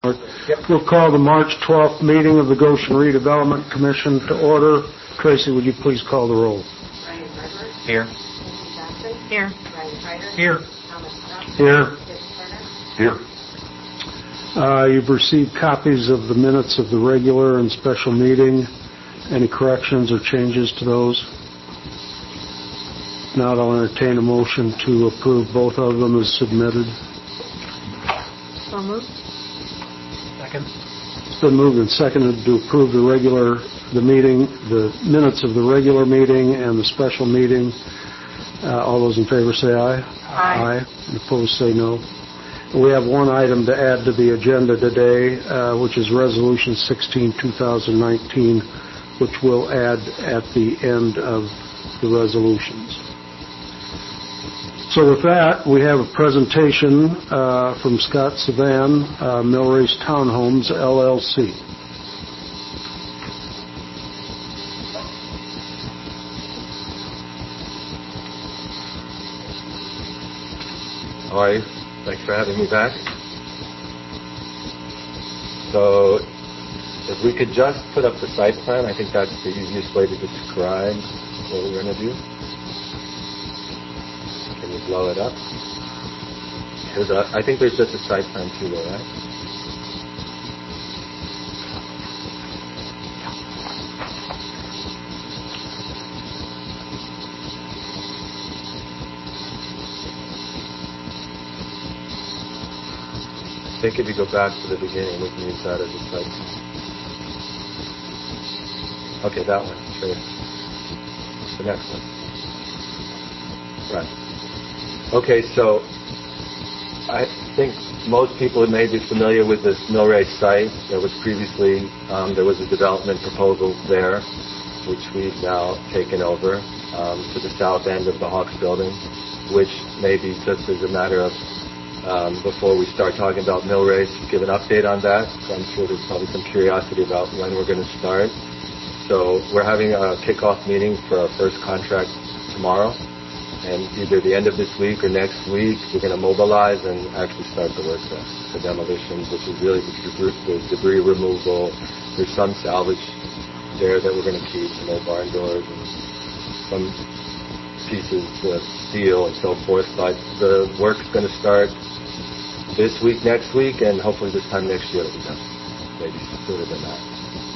We'll call the March 12th meeting of the Goshen Redevelopment Commission to order. Tracy, would you please call the roll? Brian Harper. Here. Johnson. Here. Brian Schreider. Here. Thomas Scott. Here. Dick Turner. Here. You've received copies of the minutes of the regular and special meeting. Any corrections or changes to those? Now I'll entertain a motion to approve both of them as submitted. So moved. Second. It's been moved and seconded to approve the minutes of the regular meeting and the special meeting. All those in favor say aye. Aye. And opposed say no. We have one item to add to the agenda today, which is Resolution 16-2019, which we'll add at the end of the resolutions. So with that, we have a presentation from Scott Savan, Millrace Townhomes, LLC. Hi, thanks for having me back. So, if we could just put up the site plan, I think that's the easiest way to describe what we're going to do. Can you blow it up? I think there's just a site plan too, though, right? I think if you go back to the beginning, we can use that as a site plan. Okay, that one. Sure. The next one. Right. Okay, so I think most people may be familiar with this Millrace site. There was previously there was a development proposal there, which we've now taken over to the south end of the Hawks building, which maybe just as a matter of before we start talking about Millrace, give an update on that. So I'm sure there's probably some curiosity about when we're going to start. So we're having a kickoff meeting for our first contract tomorrow. And either the end of this week or next week, we're going to mobilize and actually start the work there. The demolitions, which is really the debris removal. There's some salvage there that we're going to keep, some old barn doors and some pieces of steel and so forth. But the work's going to start this week, next week, and hopefully this time next year it'll be done. Maybe sooner than that.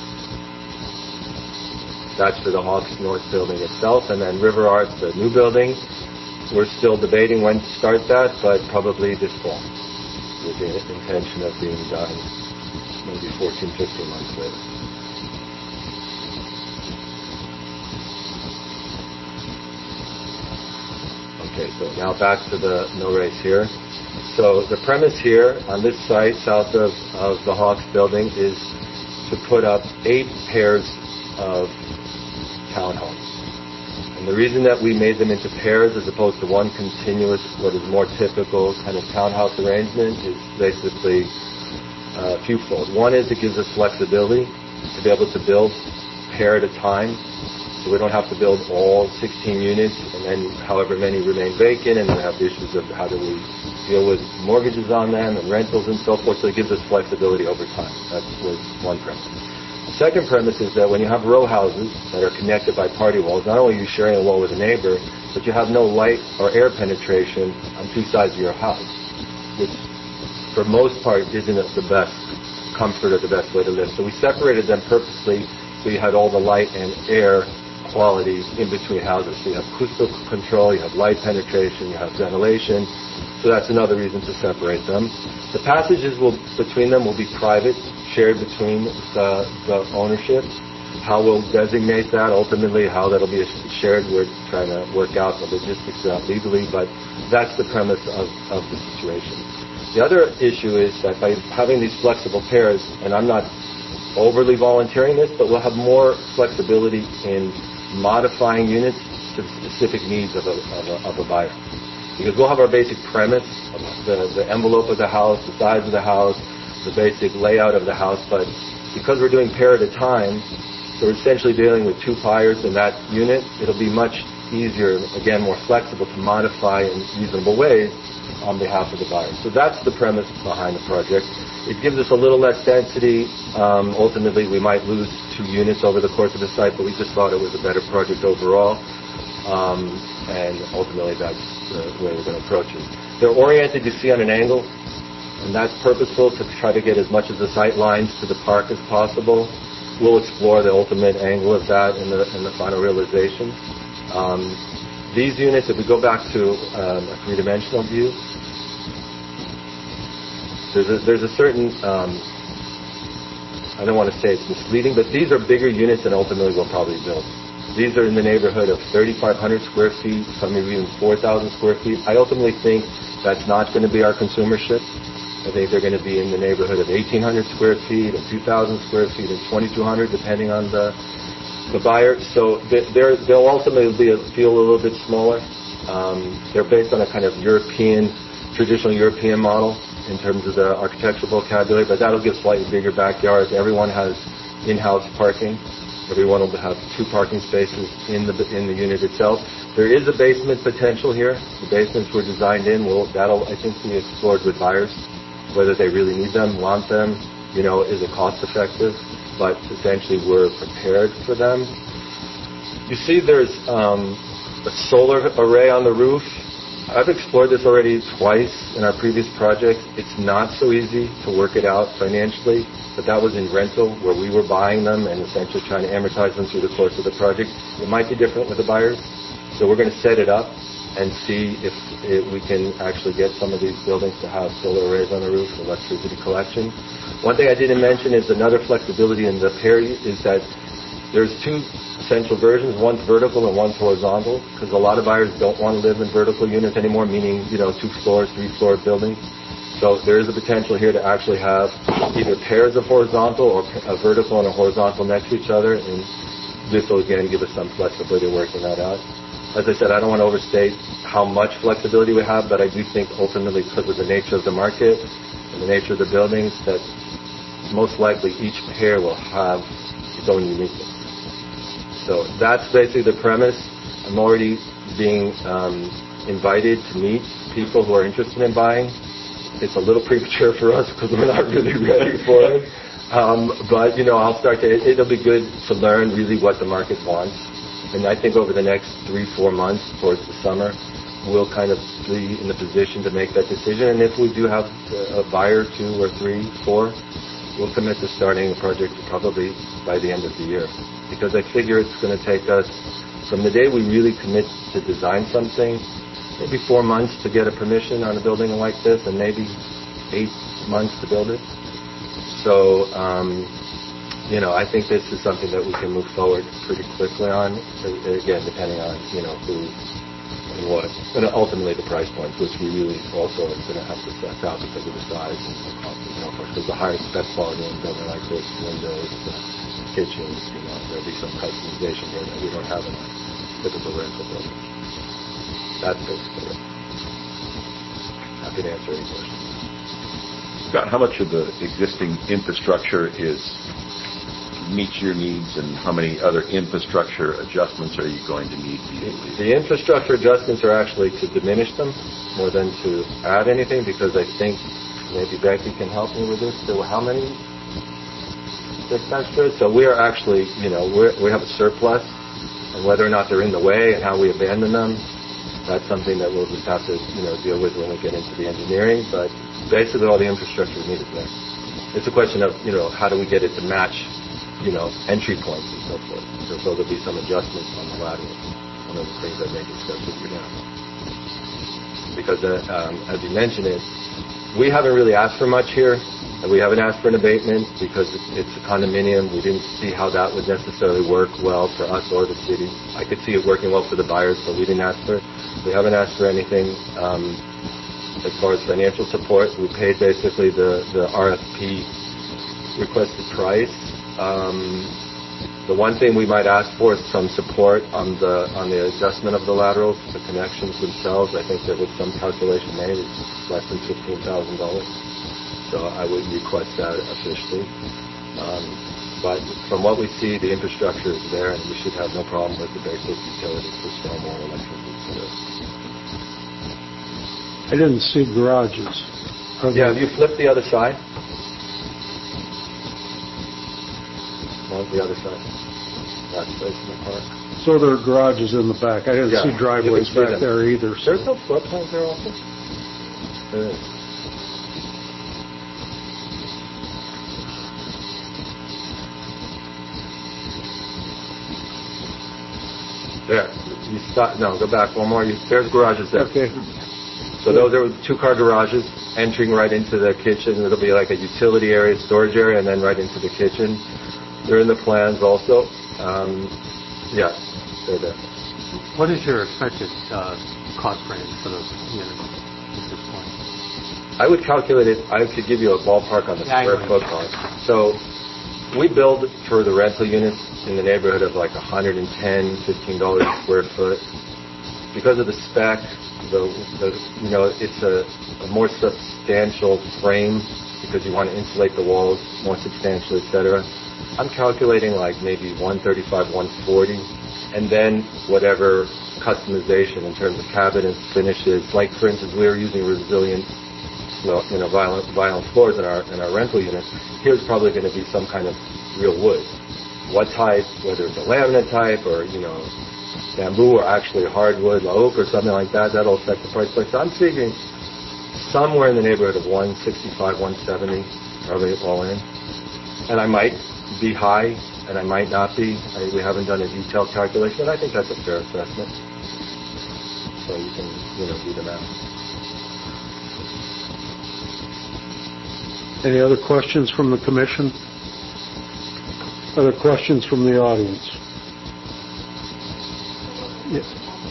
That's for the Hawks North building itself. And then River Art, the new building, we're still debating when to start that, but probably this fall, with the intention of being done maybe 14, 15 months later. Okay, so now back to the Millrace here. So the premise here on this site, south of the Hawks building, is to put up 8 pairs of townhomes. And the reason that we made them into pairs as opposed to one continuous, what is more typical kind of townhouse arrangement, is basically twofold. One is it gives us flexibility to be able to build pair at a time, so we don't have to build all 16 units and then however many remain vacant, and then have the issues of how do we deal with mortgages on them and rentals and so forth. So it gives us flexibility over time. That was one premise. The second premise is that when you have row houses that are connected by party walls, not only are you sharing a wall with a neighbor, but you have no light or air penetration on two sides of your house, which for most part isn't the best comfort or the best way to live. So we separated them purposely so you had all the light and air quality in between houses. So you have acoustical control, you have light penetration, you have ventilation. So that's another reason to separate them. The passages between them will be private, shared between the ownership. How we'll designate that, ultimately how that'll be shared, we're trying to work out the logistics of that legally, but that's the premise of the situation. The other issue is that by having these flexible pairs, and I'm not overly volunteering this, but we'll have more flexibility in modifying units to the specific needs of a buyer. Because we'll have our basic premise, the envelope of the house, the size of the house, the basic layout of the house, but because we're doing pair at a time, so we're essentially dealing with 2 buyers in that unit, it'll be much easier, again, more flexible to modify in reasonable ways on behalf of the buyer. So that's the premise behind the project. It gives us a little less density. Ultimately, we might lose 2 units over the course of the site, but we just thought it was a better project overall. And ultimately, that's the way we're going to approach it. They're oriented, you see, on an angle, and that's purposeful to try to get as much of the sight lines to the park as possible. We'll explore the ultimate angle of that in the final realization. These units, if we go back to a 3-dimensional view, there's a certain, I don't want to say it's misleading, but these are bigger units than ultimately we'll probably build. These are in the neighborhood of 3,500 square feet, some maybe even 4,000 square feet. I ultimately think that's not going to be our consumership. I think they're going to be in the neighborhood of 1,800 square feet, and 2,000 square feet, and 2,200, depending on the buyer. So they'll ultimately feel a little bit smaller. They're based on a kind of traditional European model in terms of the architectural vocabulary, but that'll give slightly bigger backyards. Everyone has in-house parking. Everyone will have 2 parking spaces in the unit itself. There is a basement potential here. The basements were designed in. That'll, I think, be explored with buyers, whether they really need them, want them, is it cost effective, but essentially we're prepared for them. You see there's a solar array on the roof. I've explored this already twice in our previous projects. It's not so easy to work it out financially, but that was in rental where we were buying them and essentially trying to amortize them through the course of the project. It might be different with the buyers, so we're going to set it up and see if we can actually get some of these buildings to have solar arrays on the roof, electricity collection. One thing I didn't mention is another flexibility in the pair is that there's 2 essential versions. One's vertical and one's horizontal, because a lot of buyers don't want to live in vertical units anymore, meaning 2 floors, 3-floor buildings. So there is a potential here to actually have either pairs of horizontal or a vertical and a horizontal next to each other, and this will again give us some flexibility working that out. As I said, I don't want to overstate how much flexibility we have, but I do think ultimately because of the nature of the market and the nature of the buildings that most likely each pair will have its own uniqueness. So that's basically the premise. I'm already being invited to meet people who are interested in buying. It's a little premature for us because we're not really ready for it. But, I'll start it'll be good to learn really what the market wants. And I think over the next 3-4 months towards the summer, we'll kind of be in the position to make that decision. And if we do have a buyer, 2 or 3, 4, we'll commit to starting the project probably by the end of the year. Because I figure it's going to take us, from the day we really commit to design something, maybe 4 months to get a permission on a building like this, and maybe 8 months to build it. So, I think this is something that we can move forward pretty quickly on, again, depending on, who and what. And ultimately the price points, which we really also are going to have to set out because of the size and the cost and so forth. Because the higher spec quality in a building like this, windows, kitchens, there'll be some customization here that we don't have in a typical rental building. That's basically it. Happy to answer any questions. Scott, how much of the existing infrastructure meets your needs, and how many other infrastructure adjustments are you going to need? The infrastructure adjustments are actually to diminish them more than to add anything, because I think maybe Becky can help me with this. So how many? 6 extras. So we are actually, we have a surplus, and whether or not they're in the way and how we abandon them, that's something that we'll just have to, deal with when we get into the engineering. But basically, all the infrastructure is needed there. It's a question of, how do we get it to match, entry points and so forth. So there'll be some adjustments on the lateral. One of the things I may discuss with you now. Because, as you mentioned it, we haven't really asked for much here. And we haven't asked for an abatement because it's a condominium. We didn't see how that would necessarily work well for us or the city. I could see it working well for the buyers, but we didn't ask for it. We haven't asked for anything. As far as financial support, we paid basically the RFP requested price. The one thing we might ask for is some support on the adjustment of the laterals, the connections themselves. I think there was some calculation made. It's less than $15,000. So I would request that officially. But from what we see, the infrastructure is there, and we should have no problem with the basic utilities for stormwater, electricity, etc. I didn't see garages. Are Yeah, there- if you flip the other side. No, the other side. That's facing the park. So there are garages in the back. I didn't Yeah, see you driveways can see back them. there either. So. There's no flood plans there also? There is. There. You stop. No, go back one more. There's garages there. Okay. So those are 2-car garages entering right into the kitchen. It'll be like a utility area, storage area, and then right into the kitchen. They're in the plans also. Yeah, they're there. What is your expected cost range for those units at this point? I would calculate it. I could give you a ballpark on the Yeah, I square know. foot cost. So we build for the rental units in the neighborhood of like $110, $15 a square foot. Because of the spec, it's a more substantial frame because you want to insulate the walls more substantially, etc. I'm calculating like maybe $135, $140, and then whatever customization in terms of cabinets, finishes. Like for instance, we were using resilient, vinyl floors in our rental unit. Here's probably going to be some kind of real wood. What type? Whether it's a laminate type or bamboo or actually hardwood, oak or something like that. That'll affect the price. So I'm thinking somewhere in the neighborhood of $165, $170, probably all in. And I might be high, and I might not be. We haven't done a detailed calculation, but I think that's a fair assessment. So you can, do the math. Any other questions from the commission? Other questions from the audience? Yes.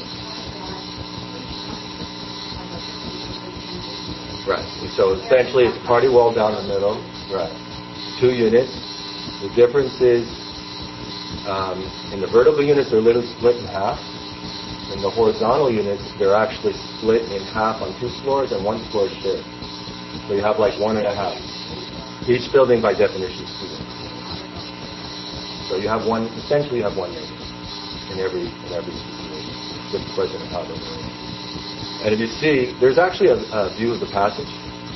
Right. So essentially, it's a party wall down the middle. Right. 2 units. The difference is, in the vertical units, they're literally split in half. In the horizontal units, they're actually split in half on 2 floors and 1 floor shared. So you have like 1.5. Each building, by definition, is 2 units. So you have essentially you have 1 unit in every situation. It's just a question of how they're arranged. And if you see, there's actually a view of the passage.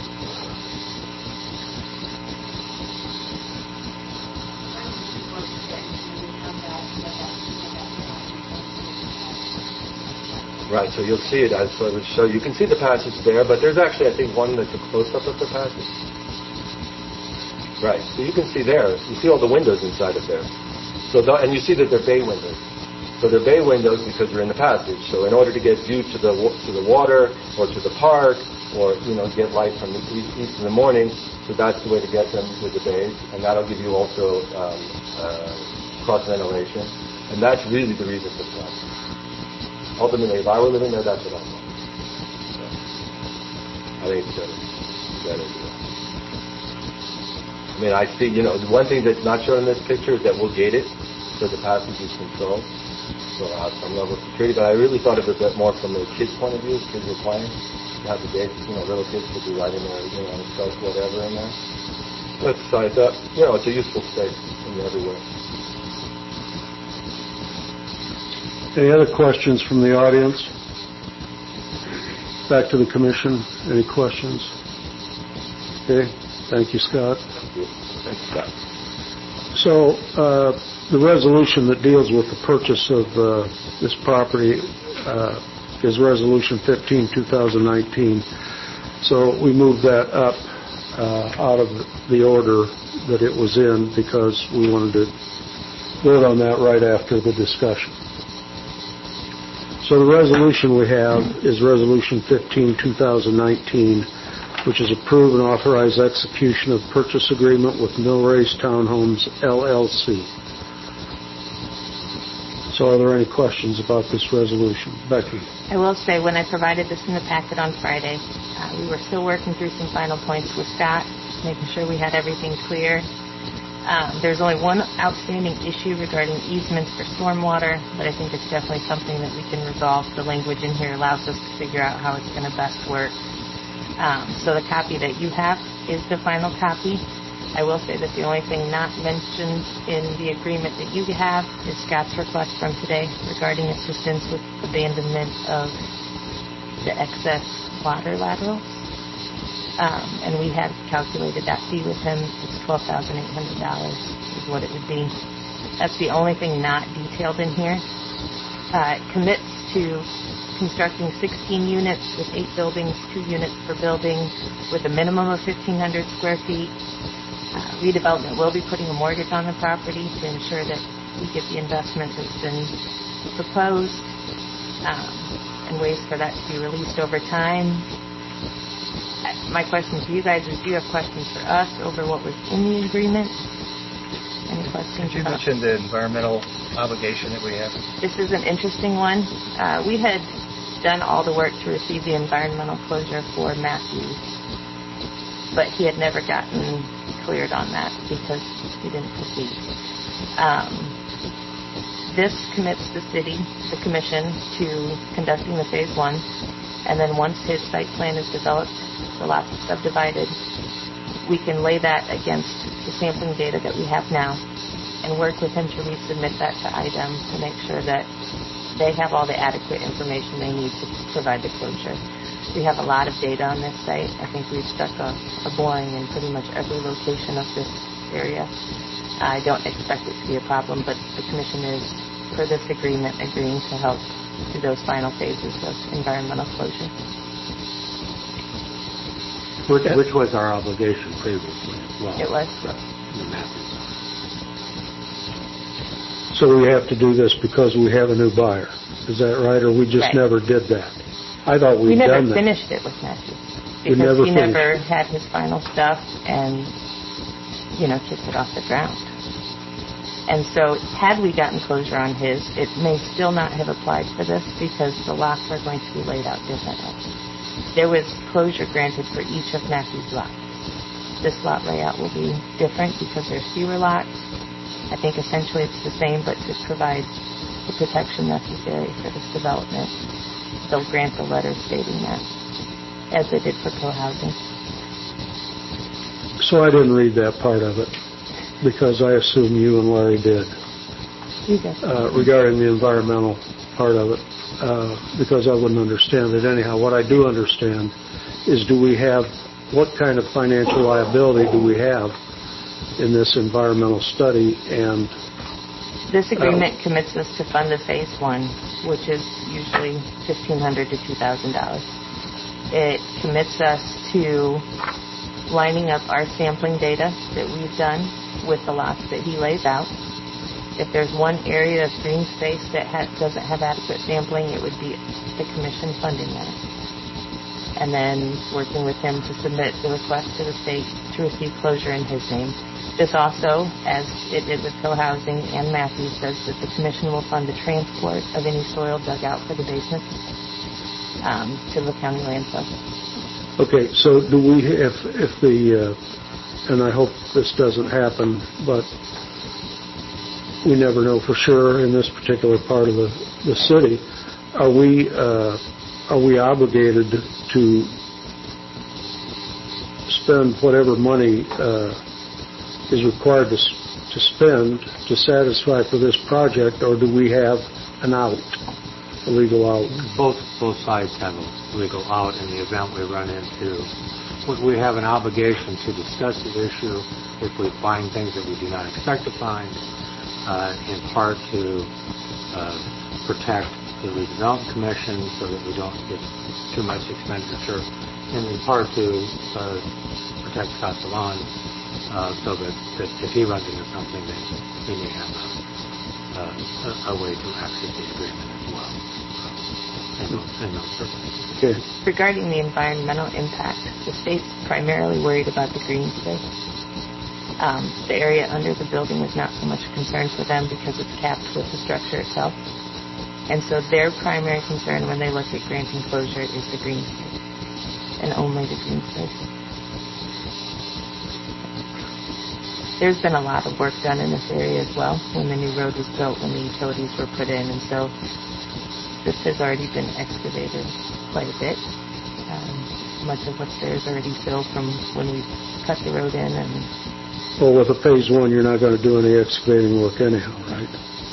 Right, so you'll see it as I would show. You can see the passage there, but there's actually, I think, one that's a close-up of the passage. Right, so you can see there. You see all the windows inside of there. And you see that they're bay windows. So they're bay windows because they're in the passage. So in order to get view to the water or to the park or get light from the east in the morning, so that's the way to get them with the bays, and that'll give you also cross ventilation, and that's really the reason for the passage. Ultimately, if I were living there, that's what I want. So, I think it's better. I mean, I see, the one thing that's not shown in this picture is that we'll gate it so the passage is controlled. So I'll have some level of security, but I really thought of it a bit more from the kids' point of view. Kids are playing. You have the gate, little kids could be right in there, stuff, whatever in there. Let's size up. It's a useful space in every way. Any other questions from the audience? Back to the commission. Any questions? Okay. Thank you, Scott. Thanks, Scott. So the resolution that deals with the purchase of this property is Resolution 15, 2019. So we moved that up out of the order that it was in because we wanted to vote on that right after the discussion. So the resolution we have is Resolution 15, 2019, which is approve and authorize execution of purchase agreement with Millrace Townhomes, LLC. So are there any questions about this resolution? Becky? I will say, when I provided this in the packet on Friday, we were still working through some final points with Scott, making sure we had everything clear. There's only one outstanding issue regarding easements for stormwater, but I think it's definitely something that we can resolve. The language in here allows us to figure out how it's going to best work. So the copy that you have is the final copy. I will say that the only thing not mentioned in the agreement that you have is Scott's request from today regarding assistance with abandonment of the excess water lateral. And we had calculated that fee with him. It's $12,800 is what it would be. That's the only thing not detailed in here. It commits to constructing 16 units with 8 buildings, 2 units per building, with a minimum of 1,500 square feet. Redevelopment will be putting a mortgage on the property to ensure that we get the investment that's been proposed, and ways for that to be released over time. My question to you guys is, do you have questions for us over what was in the agreement? Any questions? Did you mention the environmental obligation that we have? This is an interesting one. We had done all the work to receive the environmental closure for Matthews, but he had never gotten cleared on that because he didn't proceed. This commits the city, the commission, to conducting the phase 1, and then once his site plan is developed, the lots are subdivided, we can lay that against the sampling data that we have now and work with him to resubmit that to IDEM to make sure that they have all the adequate information they need to provide the closure. We have a lot of data on this site. I think we've stuck a boring in pretty much every location of this area. I don't expect it to be a problem, but the commission is, for this agreement, agreeing to help do those final phases of environmental closure. Which was our obligation previously as well. It was. So we have to do this because we have a new buyer. Is that right? Or we just Right. never did that? I thought we'd We never done that. finished it with Matthews We because never he finished. never had his final stuff and, kicked it off the ground. And so had we gotten closure on his, it may still not have applied for this because the lots are going to be laid out differently. There was closure granted for each of Matthews' lots. This lot layout will be different because there's fewer lots. I think essentially it's the same, but to provide the protection necessary for this development, they'll grant the letter stating that, as they did for co-housing. So I didn't read that part of it because I assume you and Larry did. You guys. Regarding the environmental part of it, because I wouldn't understand it anyhow. What I do understand is, what kind of financial liability do we have in this environmental study? And This agreement commits us to fund the phase 1, which is usually $1,500 to $2,000. It commits us to lining up our sampling data that we've done with the lots that he lays out. If there's one area of green space that doesn't have adequate sampling, it would be the commission funding that. And then working with him to submit the request to the state to receive closure in his name. This also, as it did with co-housing and Matthews, says that the commission will fund the transport of any soil dug out for the basement to the county landfill. okay, so do we, if the, and I hope this doesn't happen, but we never know for sure in this particular part of the city, are we obligated to spend whatever money is required to spend to satisfy for this project, or do we have an out, a legal out? Both sides have a legal out in the event we run into. We have an obligation to discuss the issue if we find things that we do not expect to find, in part to protect the redevelopment commission so that we don't get too much expenditure, and in part to protect Castellan so that if he runs into something, then he may have a way to access the agreement as well. In those circumstances. Okay. Regarding the environmental impact, the state's primarily worried about the green space. The area under the building is not so much a concern for them because it's capped with the structure itself. And so their primary concern when they look at granting closure is the green space, and only the green space. There's been a lot of work done in this area as well when the new road was built, when the utilities were put in, and so this has already been excavated quite a bit. Much of what's there is already filled from when we cut the road in and Well, with a phase one, you're not going to do any excavating work anyhow, right?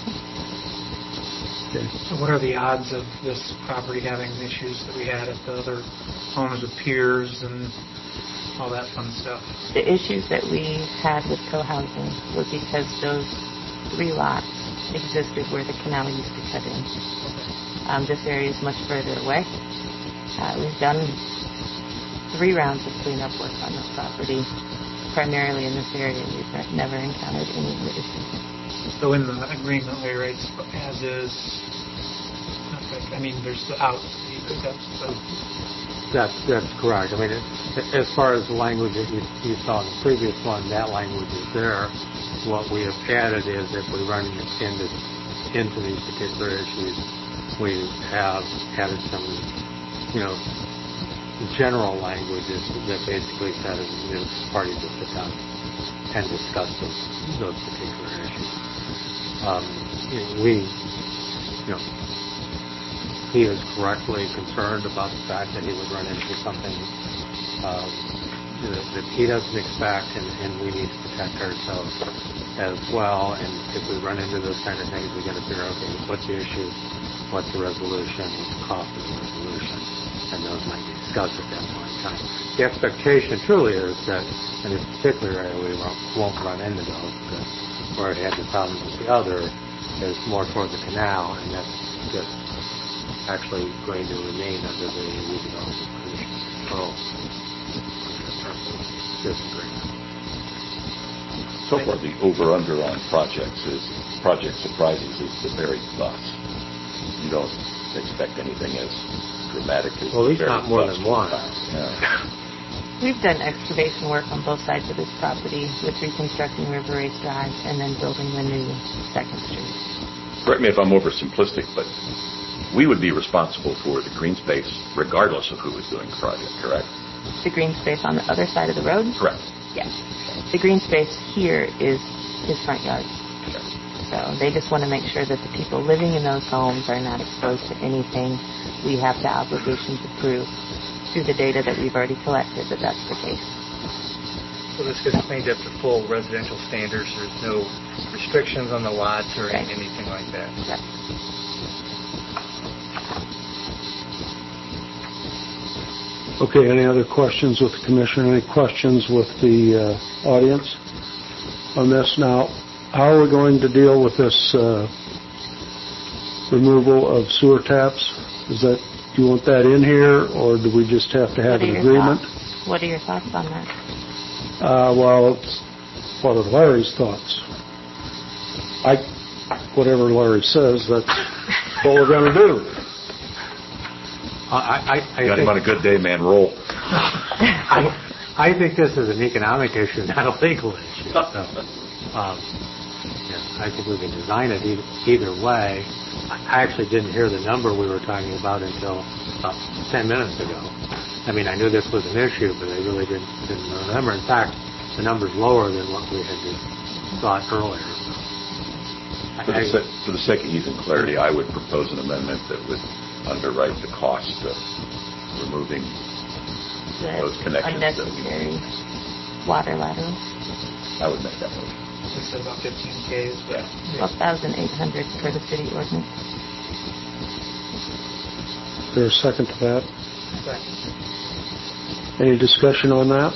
Okay. So what are the odds of this property having issues that we had at the other homes with piers and all that fun stuff? The issues that we had with co-housing were because those 3 lots existed where the canal used to cut in. This area is much further away. We've done 3 rounds of cleanup work on this property, primarily in this area, and we've never encountered any of the issues. So in the agreement, Larry writes as is. I mean, there's the out. That's correct. I mean, as far as the language that you saw in the previous one, that language is there. What we have added is if we run into these particular issues, we have added some, general languages that basically says parties will sit down and discuss those particular issues. He is correctly concerned about the fact that he would run into something that he doesn't expect, and we need to protect ourselves as well. And if we run into those kind of things, we got to figure out, okay, what's the issue, what's the resolution, what's the cost of the resolution, and those might be discussed at that point in time. The expectation truly is that in this particular area we won't run into those, because where it had the problems with the other is more toward the canal, and that's just actually going to remain under the redevelopment commission's control. So far, the over-under on project surprises is the buried bus. You don't expect anything as dramatic as well, at least the not more than one. Yeah. We've done excavation work on both sides of this property with reconstructing River Race Drive and then building the new 2nd Street. Correct me if I'm oversimplistic, but we would be responsible for the green space regardless of who was doing the project, correct? The green space on the other side of the road? Correct. Yes. The green space here is his front yard. So they just want to make sure that the people living in those homes are not exposed to anything. We have the obligation to prove through the data that we've already collected that that's the case. So this gets cleaned up to full residential standards. There's no restrictions on the lots or Right. anything like that. Right. Okay, any other questions with the commission? Any questions with the audience on this? Now, how are we going to deal with this removal of sewer taps? Do you want that in here, or do we just have to have an agreement? What are your thoughts on that? Well, what are Larry's thoughts? Whatever Larry says, that's what we're going to do. Got him on a good day, man. Roll. I think this is an economic issue, not a legal issue. So, I think we can design it either way. I actually didn't hear the number we were talking about until about 10 minutes ago. I mean, I knew this was an issue, but I really didn't remember. In fact, the number's lower than what we had thought earlier. For the sake of ease and clarity, I would propose an amendment that would underwrite the cost of removing those connections. Unnecessary water laterals. I would make that motion. It said about 15 Ks, but 12,800 per the city ordinance. Is there a second to that? Any discussion on that?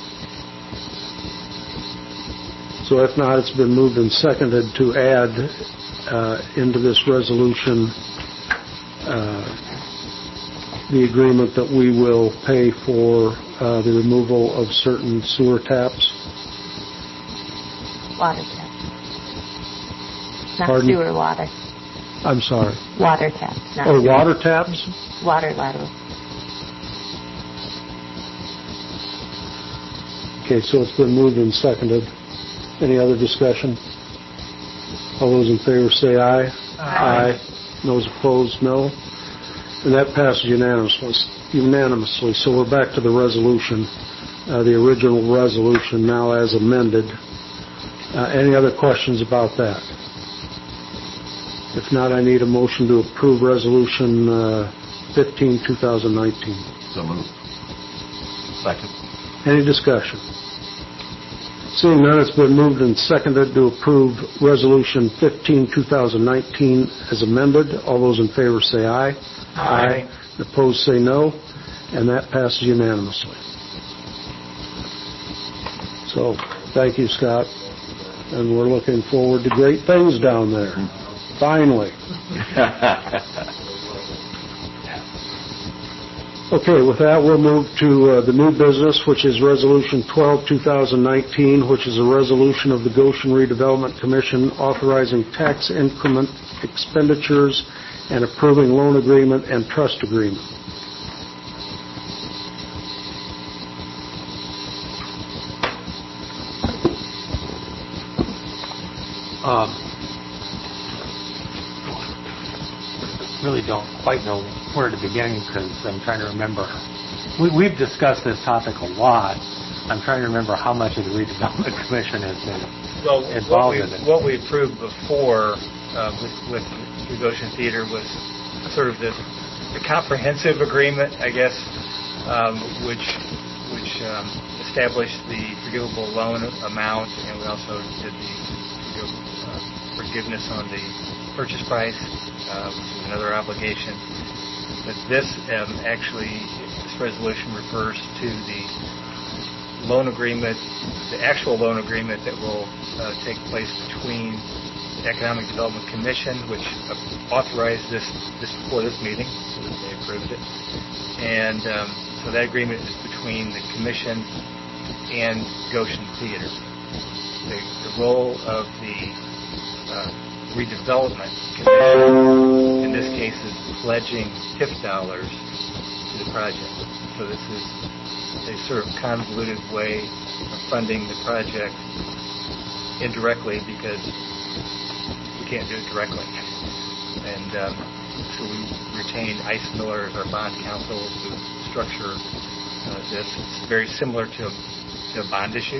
So if not, it's been moved and seconded to add into this resolution the agreement that we will pay for the removal of certain sewer taps. Water taps. Not Pardon? sewer water. I'm sorry. Water taps. Not Or sewer. water taps? Water laterals. Okay, so it's been moved and seconded. Any other discussion? All those in favor say aye. Aye. Those opposed, no. And that passes unanimously. So we're back to the resolution, the original resolution now as amended. Any other questions about that? If not, I need a motion to approve Resolution 15, 2019. So moved. Second. Any discussion? Seeing none, it's been moved and seconded to approve Resolution 15, 2019 as amended. All those in favor say aye. Aye. Opposed say no, and that passes unanimously. So, thank you, Scott, and we're looking forward to great things down there. Finally. Okay, with that, we'll move to the new business, which is Resolution 12, 2019, which is a resolution of the Goshen Redevelopment Commission authorizing tax increment expenditures and approving loan agreement and trust agreement. Really don't quite know where to begin because I'm trying to remember. We've discussed this topic a lot. I'm trying to remember how much of the redevelopment commission has been involved in it. What we approved before with the Goshen Theater was sort of the comprehensive agreement, I guess, which established the forgivable loan amount, and we also did the forgiveness on the purchase price, which is another obligation. But this resolution refers to the loan agreement, the actual loan agreement that will take place between the Economic Development Commission, which authorized this before this meeting, so that they approved it. And so that agreement is between the Commission and Goshen Theater. The role of the redevelopment commission, in this case, is pledging TIF dollars to the project. So this is a sort of convoluted way of funding the project indirectly because we can't do it directly. And so we retained Ice Miller as our bond counsel to structure this. It's very similar to a bond issue.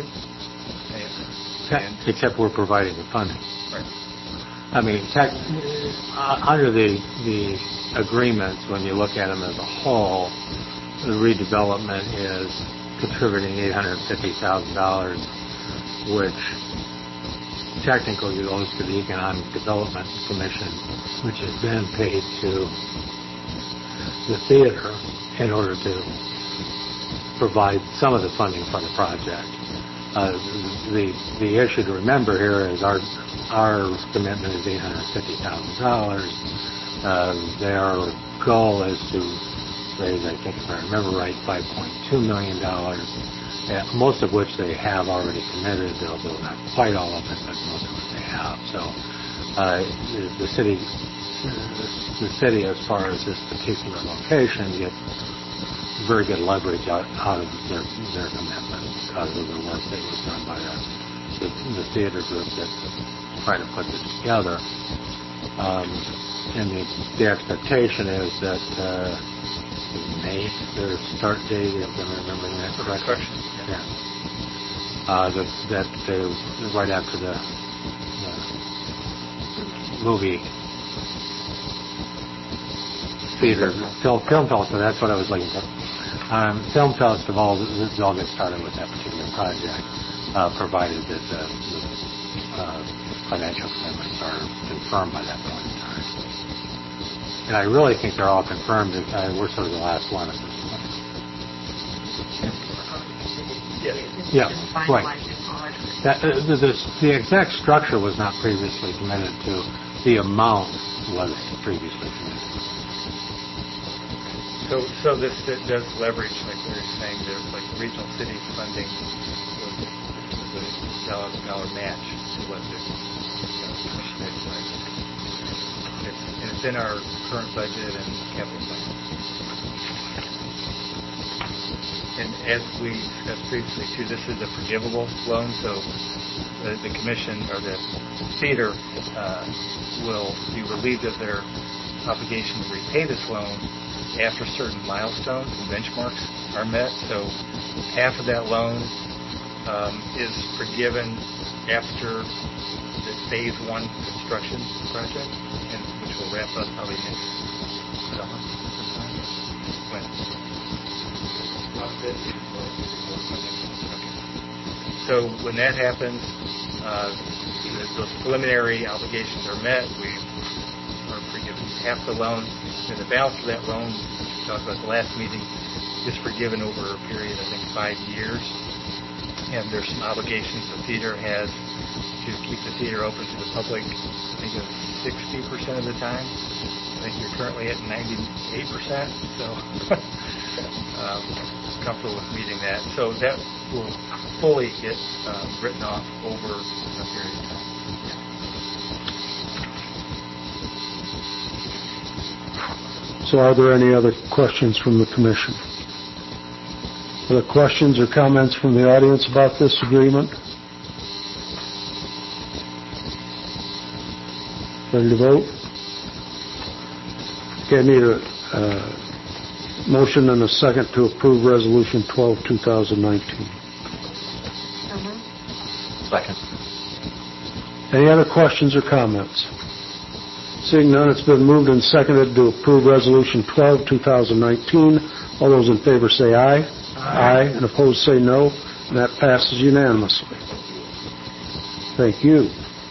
Except we're providing the funding. Right. I mean, under the agreements, when you look at them as a whole, the redevelopment is contributing $850,000, which technically goes to the Economic Development Commission, which is then paid to the theater in order to provide some of the funding for the project. The issue to remember here is our commitment is $850,000. Their goal is to raise, I think if I remember right, $5.2 million, most of which they have already committed. They'll do not quite all of it, but most of it they have. So the city, as far as this particular location, gets very good leverage out of their commitment because of the work that was done by the theater group that tried to put this together. And the expectation is that May, their start date, if I'm remembering that correctly. Yeah. That right after the movie theater film festival. That's what I was looking for. Film festival. This all gets started with that particular project, provided that the financial commitments are confirmed by that point in time. And I really think they're all confirmed. We're sort of the last one at this point. Yeah, right. The exact structure was not previously committed to. The amount was previously committed. So this does leverage, like we were saying, there's like the regional cities funding was a dollar match to what the commission is like. It's in our current budget and capital plan. And as we discussed previously too, this is a forgivable loan, so the commission or the theater will be relieved of their obligation to repay this loan after certain milestones and benchmarks are met. So half of that loan is forgiven after the phase 1 construction project, and which will wrap up probably next summer sometime. When? So when that happens, those preliminary obligations are met. We are forgiven half the loan, and the balance of that loan, which we talked about the last meeting, is forgiven over a period, I think, 5 years. And there's some obligations the theater has to keep the theater open to the public, I think it's 60% of the time. I think you're currently at 98%, so comfortable with meeting that. So that will fully get written off over a period of time. So are there any other questions from the commission? Are there questions or comments from the audience about this agreement? Ready to vote? Okay, I need a motion and a second to approve Resolution 12, 2019. Second. Any other questions or comments? Seeing none, it's been moved and seconded to approve Resolution 12, 2019. All those in favor say aye. Aye. And opposed say no. And that passes unanimously. Thank you.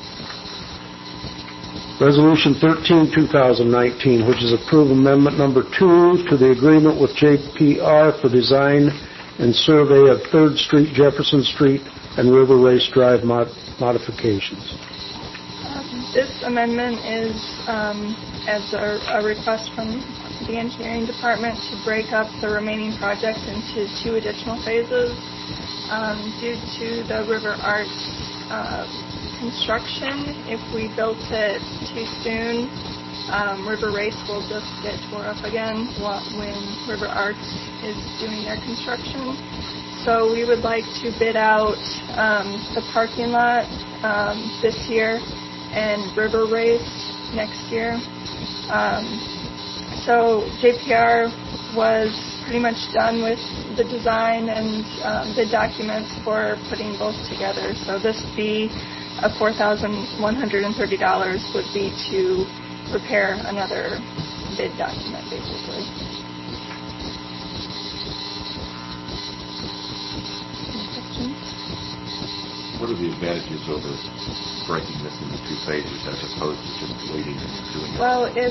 Resolution 13, 2019, which is approve amendment number 2 to the agreement with JPR for design and survey of 3rd Street, Jefferson Street, and River Race Drive modifications. This amendment is as a request from the engineering department to break up the remaining project into 2 additional phases due to the River Arts construction. If we built it too soon, River Race will just get tore up again when River Arts is doing their construction. So we would like to bid out the parking lot this year and River Race next year. So JPR was pretty much done with the design and the documents for putting both together. So this fee of $4,130 would be to prepare another bid document, basically. Any questions? What are the advantages over breaking this into 2 phases as opposed to just waiting and doing it? Well, if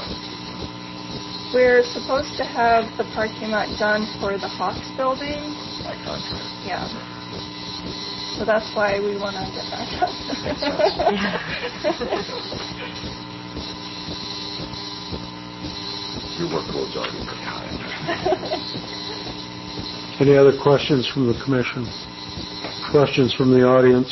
we're supposed to have the parking lot done for the Hawks building. By contract. Yeah. So that's why we want to get that done. Your workload's already pretty high. Any other questions from the commission? Questions from the audience?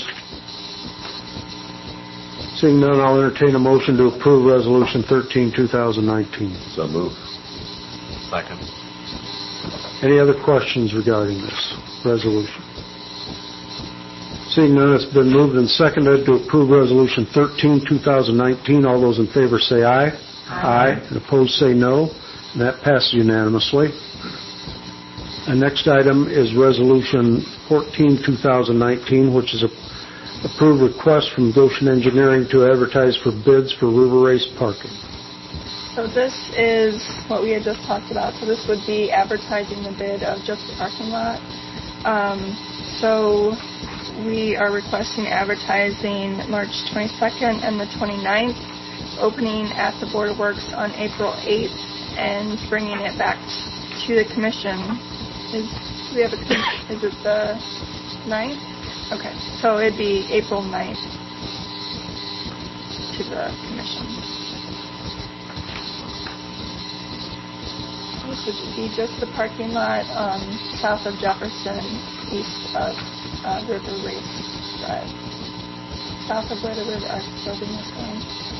Seeing none, I'll entertain a motion to approve Resolution 13, 2019. So move. Second. Any other questions regarding this resolution? Seeing none, it's been moved and seconded to approve Resolution 13, 2019. All those in favor say aye. Aye. And opposed say no. And that passes unanimously. The next item is Resolution 14, 2019, which is approved request from Goshen Engineering to advertise for bids for River Race parking. So this is what we had just talked about. So this would be advertising the bid of just the parking lot. So we are requesting advertising March 22nd and the 29th, opening at the Board of Works on April 8th, and bringing it back to the commission. Is it the 9th? Okay, so it'd be April 9th to the commission. This would be just the parking lot south of Jefferson, east of River Race Drive. South of where the River Arts building is going.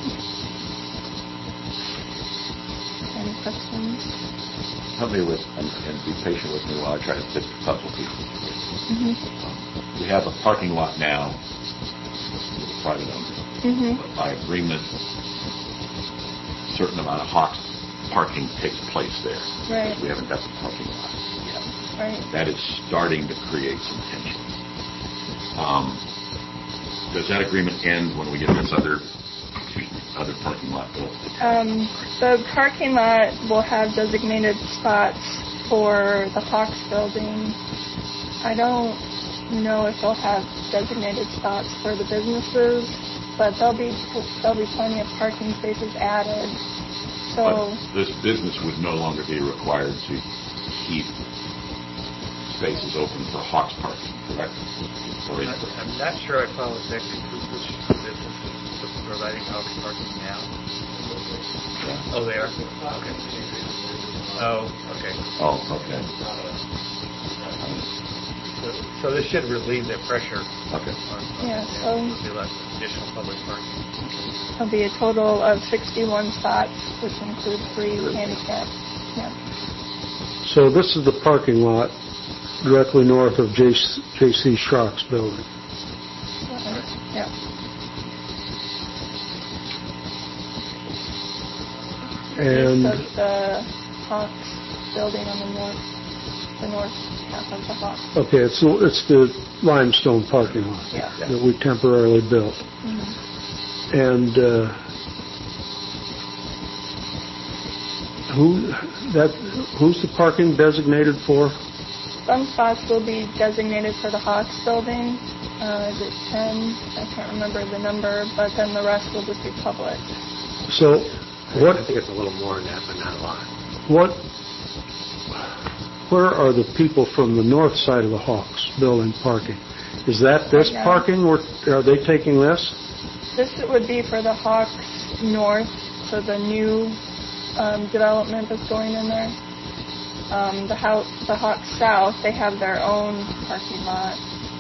Any questions? Help me with, and be patient with me while I try to fit the puzzle pieces. We have a parking lot now with a private owner. But by agreement, a certain amount of Hawks parking takes place there. Right. We haven't got the parking lot yet. Right. That is starting to create some tension. Does that agreement end when we get this other parking lot built? The parking lot will have designated spots for the Hawks building. I don't know if they'll have designated spots for the businesses, but there'll be plenty of parking spaces added. So But this business would no longer be required to keep spaces open for Hawks parking, correct? Or is it? I'm not sure I follow exactly which business is providing Hawks parking now. Oh, they are? Okay. Oh, okay. Oh, okay. So this should relieve the pressure. Okay. Yeah, so There'll be less additional public parking. there'll be a total of 61 spots, which include 3 handicap. Yeah. So this is the parking lot directly north of J.C. Schrock's building. Yeah. And East of the Hawks building on the north half of the Hawks. okay, it's the limestone parking lot Yeah. that we temporarily built. Mm-hmm. And who's the parking designated for? Some spots will be designated for the Hawks building. Is it 10? I can't remember the number, but then the rest will just be public. So I think it's a little more than that, but not a lot. Where are the people from the north side of the Hawks building parking? Is that this Right now. parking, or are they taking this? This would be for the Hawks North, so the new development that's going in there. The Hawks South, they have their own parking lot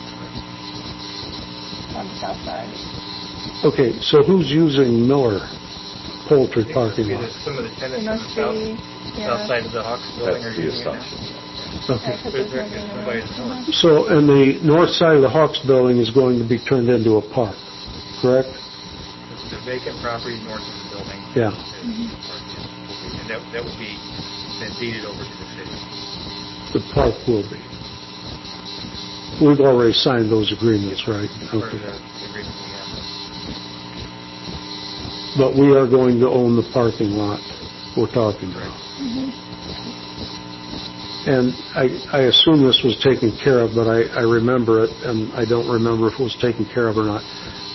on the south side. Okay, so who's using Miller Poultry parking Maybe lot? some of the It tenants on must the be, south side of the Hawks building That's are the using it. assumption. Okay. because There's there's nobody in nobody in the the north. So, and the north side of the Hawks building is going to be turned into a park, correct? The vacant property north of the building. Yeah. And that would be then deeded over to the city. The park will be. We've already signed those agreements, right? Part of Okay. the agreement we have. But we are going to own the parking lot we're talking about. And I assume this was taken care of, but I remember it, and I don't remember if it was taken care of or not.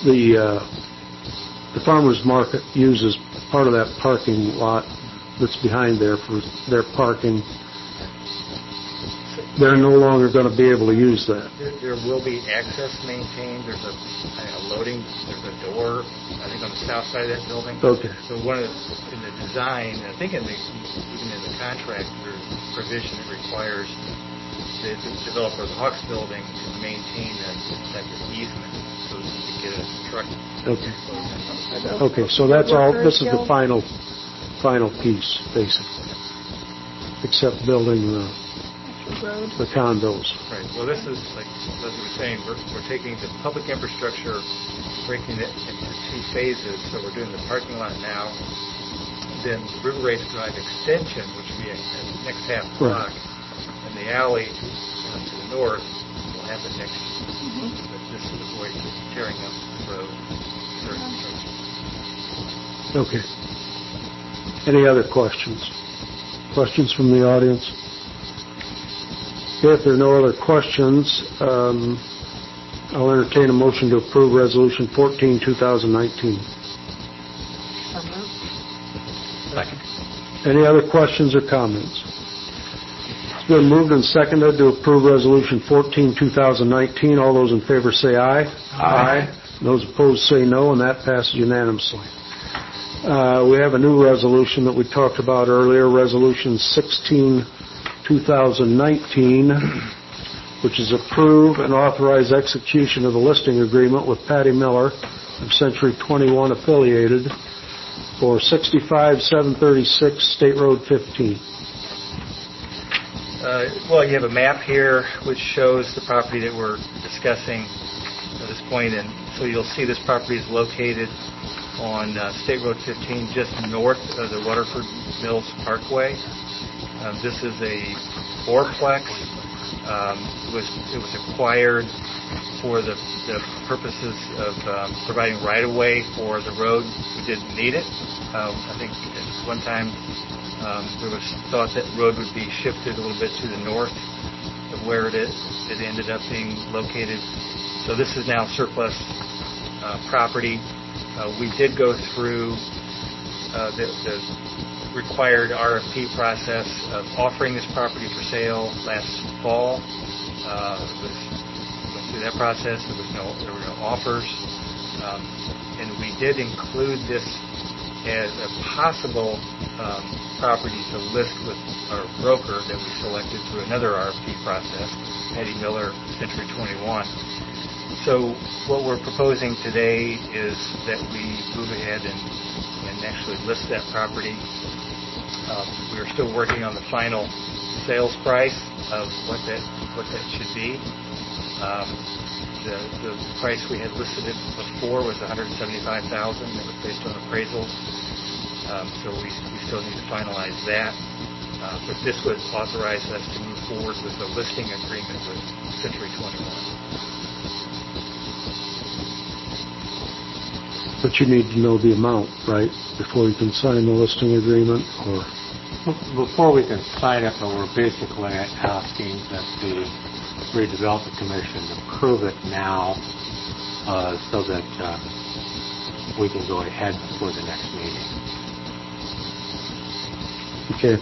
The farmers market uses part of that parking lot that's behind there for their parking. They're no longer going to be able to use that. There will be access maintained. There's a loading. There's a door, I think, on the south side of that building. Okay. So in the design, I think even in the contract, there's provision that requires the developer of the Hawks building to maintain that easement so that you can get a truck. Okay. Okay, so that's all, this is the final piece, basically, except building the condos. Right. Well, this is, like Leslie was saying, we're taking the public infrastructure, breaking it into 2 phases. So we're doing the parking lot now, then the River Race Drive extension, which will be a next half block, and the alley to the north will happen next year. But this is avoid tearing up the road. Okay. Any other questions? Questions from the audience? Okay, if there are no other questions, I'll entertain a motion to approve Resolution 14, 2019. Second. Any other questions or comments? It's been moved and seconded to approve Resolution 14, 2019. All those in favor say aye. Aye. Those opposed say no, and that passes unanimously. We have a new resolution that we talked about earlier, Resolution 16, 2019, which is approve and authorize execution of the listing agreement with Patty Miller of Century 21 Affiliated for 65736 State Road 15. Well, you have a map here which shows the property that we're discussing at this point, and so you'll see this property is located on State Road 15, just north of the Waterford Mills Parkway. This is a fourplex. It was acquired for the purposes of providing right-of-way for the road. We didn't need it. I think at one time there was thought that road would be shifted a little bit to the north of where it ended up being located. So this is now surplus property. We did go through the required RFP process of offering this property for sale last fall. Went through that process. There were no offers, and we did include this as a possible property to list with our broker that we selected through another RFP process, Eddie Miller, Century 21. So what we're proposing today is that we move ahead and actually list that property. We are still working on the final sales price of what that should be. The price we had listed it before was $175,000. That was based on appraisals. So we still need to finalize that. But this would authorize us to move forward with a listing agreement with Century 21. But you need to know the amount, right, before you can sign the listing agreement, or? Before we can sign it, but we're basically asking that the redevelopment commission approve it now so that we can go ahead before the next meeting. Okay.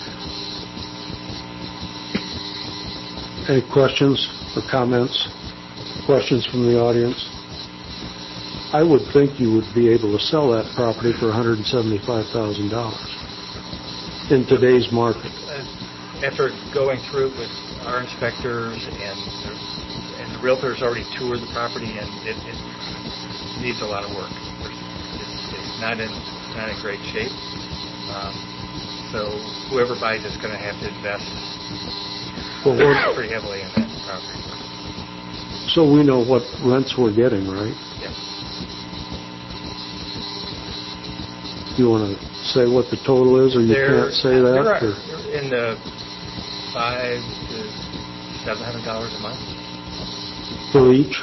Any questions or comments? Questions from the audience? I would think you would be able to sell that property for $175,000 in today's market. After going through it with our inspectors and the realtors already toured the property, and it needs a lot of work. It's not in great shape. So whoever buys it's going to have to invest pretty heavily in that property. So we know what rents we're getting, right? Yes. You want to say what the total is, or you can't say that? They're in the $500 to $700 a month for each.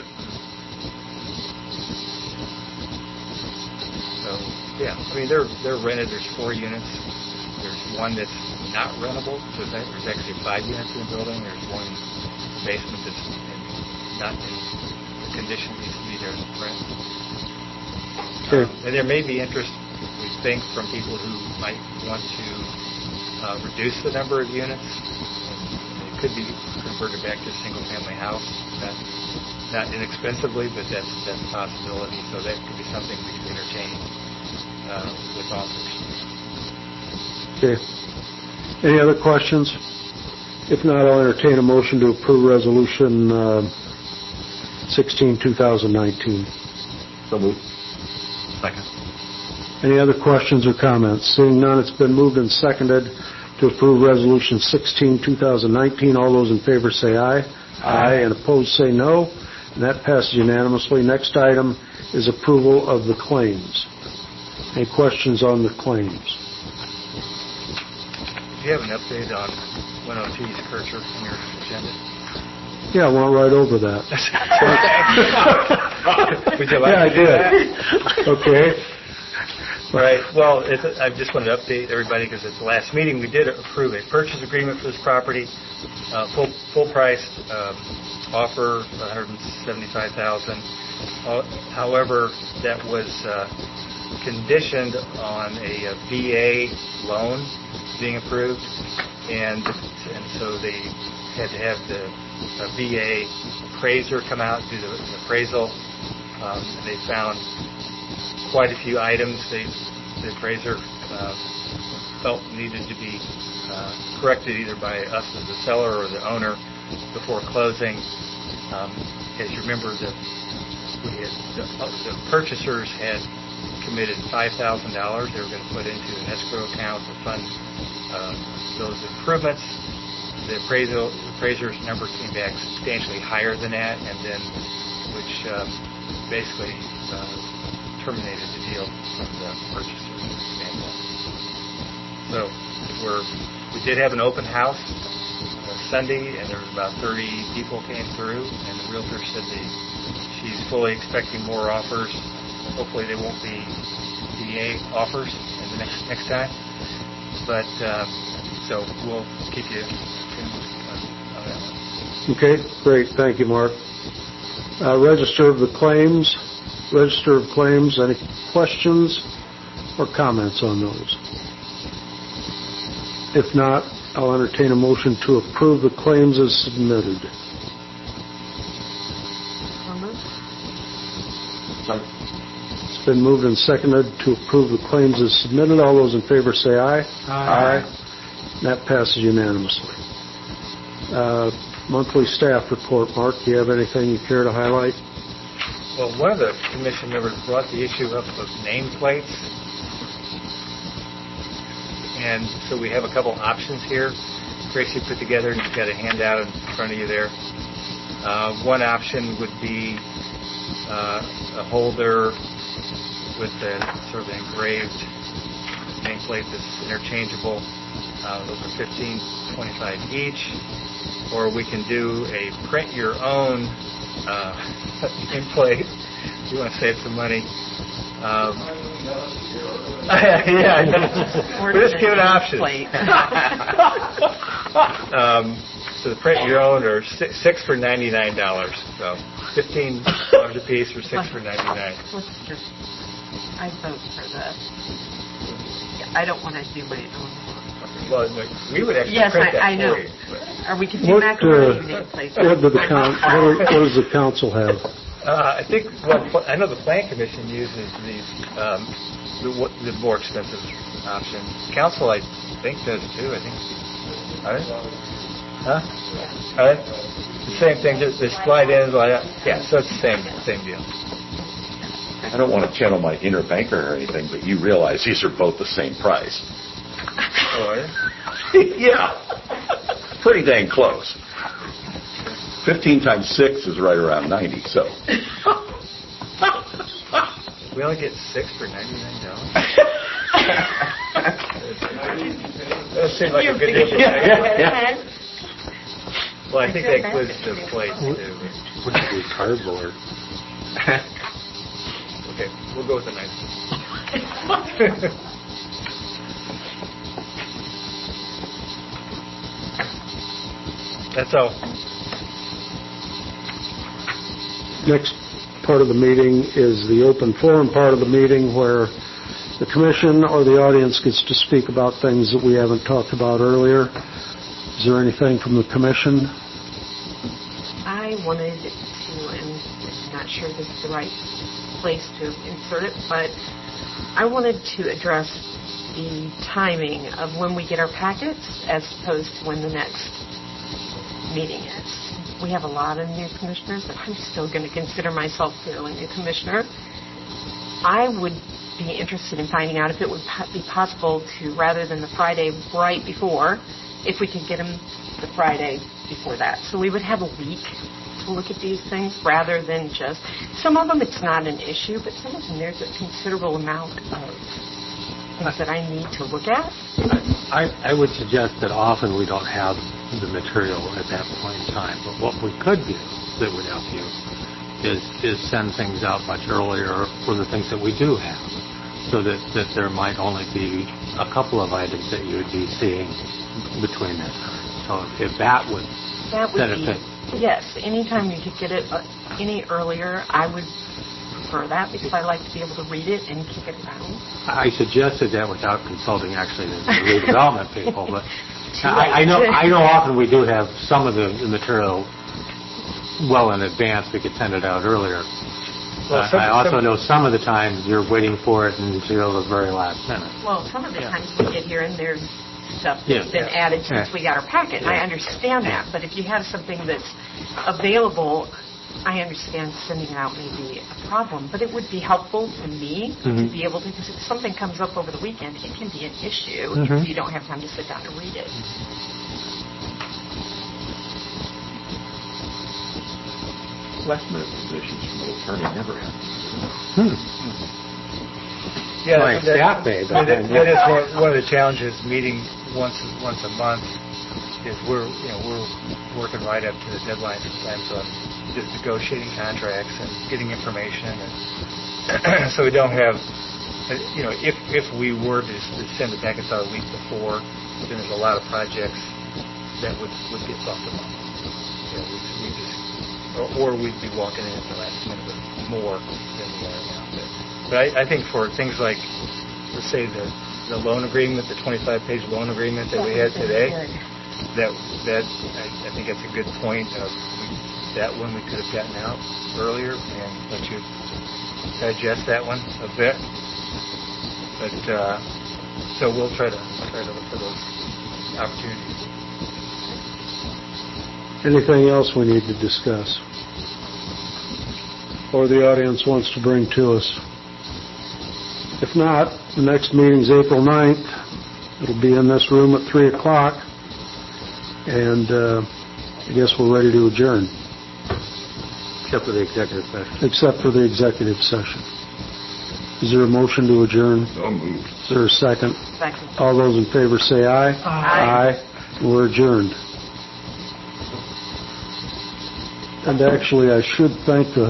So yeah, I mean they're rented. There's 4 units. There's one that's not rentable. So there's actually 5 units in the building. There's one basement that's not in the condition it needs to be there to rent. Okay. And there may be interest, we think, from people who might want to reduce the number of units. And it could be converted back to a single-family house. Not inexpensively, but that's a possibility. So that could be something we could entertain with offers. Okay. Any other questions? If not, I'll entertain a motion to approve Resolution 16, 2019. So moved. Second. Any other questions or comments? Seeing none, it's been moved and seconded to approve Resolution 16, 2019. All those in favor say aye. Aye. And opposed say no. And that passes unanimously. Next item is approval of the claims. Any questions on the claims? Do you have an update on 102 East Kircher on your agenda? Yeah, I went right over that. Would you like I to do that? did. Okay. All right. Well, I just wanted to update everybody because at the last meeting we did approve a purchase agreement for this property, full price offer, $175,000. However, that was conditioned on a VA loan being approved, and so they had to have the VA appraiser come out and do the appraisal. They found quite a few items the appraiser felt needed to be corrected either by us as the seller or the owner before closing. As you remember, the purchasers had committed $5,000 they were going to put into an escrow account to fund those improvements. The appraiser's number came back substantially higher than that, and then which basically terminated the deal from the purchaser's standpoint. So we did have an open house Sunday, and there was about 30 people came through, and the realtor said she's fully expecting more offers. Hopefully they won't be DA offers in the next time. But so we'll keep you on that one. Okay, great. Thank you, Mark. Register of Claims. Any questions or comments on those? If not, I'll entertain a motion to approve the claims as submitted. It's been moved and seconded to approve the claims as submitted. All those in favor say aye. Aye. That passes unanimously. Monthly staff report. Mark, do you have anything you care to highlight? Well, one of the commission members brought the issue up of nameplates. And so we have a couple options here. Tracy put together, and you've got a handout in front of you there. One option would be a holder with a sort of engraved nameplate that's interchangeable. Those are $15.25 each. Or we can do a print your own nameplate if you want to save some money. Yeah, we're just giving options. So the print your own are six for $99. So $15 a piece for $6 for $99. I vote for the. I don't want to do my own. Well, we would actually yes, print that I know. for you. Or we could do macaroni nameplates. What does the council have? I think I know the Plan Commission uses these the more expensive option. Council, I think, does too. I think. Are they? Huh? Are they? The same thing. Just they slide in, slide out. Yeah. So it's the same deal. I don't want to channel my inner banker or anything, but you realize these are both the same price. Oh, are they? Yeah. Pretty dang close. 15 times 6 is right around 90, so. We only get 6 for $99. That seems like a good deal. Yeah. Well, I think that includes the plates too. What should be cardboard? Okay, we'll go with the nice one. That's all. Next part of the meeting is the open forum part of the meeting where the commission or the audience gets to speak about things that we haven't talked about earlier. Is there anything from the commission? I wanted to, and I'm not sure this is the right place to insert it, but I wanted to address the timing of when we get our packets as opposed to when the next meeting is. We have a lot of new commissioners, but I'm still going to consider myself fairly new commissioner. I would be interested in finding out if it would be possible to, rather than the Friday right before, if we could get them the Friday before that. So we would have a week to look at these things rather than just, some of them it's not an issue, but some of them there's a considerable amount of things that I need to look at. I would suggest that often we don't have the material at that point in time, but what we could do that would help you is send things out much earlier for the things that we do have, so that there might only be a couple of items that you would be seeing between that time. So if that would benefit. Yes, anytime you could get it any earlier, I would prefer that because I like to be able to read it and kick it around. I suggested that without consulting actually the redevelopment people, but I know often we do have some of the material well in advance. We could send it out earlier. Well, I also know some of the times you're waiting for it until the very last minute. Well, some of the times we get here and there's stuff that's been added since we got our packet. I understand that, but if you have something that's available, I understand sending it out may be a problem, but it would be helpful to me to be able to, because if something comes up over the weekend, it can be an issue if you don't have time to sit down and read it. Last minute positions from the attorney never happen. Yeah, That is one of the challenges. Meeting once a month is we're working right up to the deadline sometimes on just negotiating contracts and getting information, and so we don't have. If we were to send the packets out a week before, then there's a lot of projects that would get bumped along. we just, or we'd be walking in at the last minute with more than we are now. But I think for things like, let's say the loan agreement, the 25-page loan agreement that we had today, that I think that's a good point of that one we could have gotten out earlier and let you digest that one a bit. But so we'll try to look for those opportunities. Anything else we need to discuss? Or the audience wants to bring to us? If not, the next meeting's April 9th. It'll be in this room at 3 o'clock. And I guess we're ready to adjourn. Except for the executive session. Except for the executive session. Is there a motion to adjourn? So moved. Is there a second? Second. All those in favor say aye. Aye. Aye. We're adjourned. And actually, I should thank the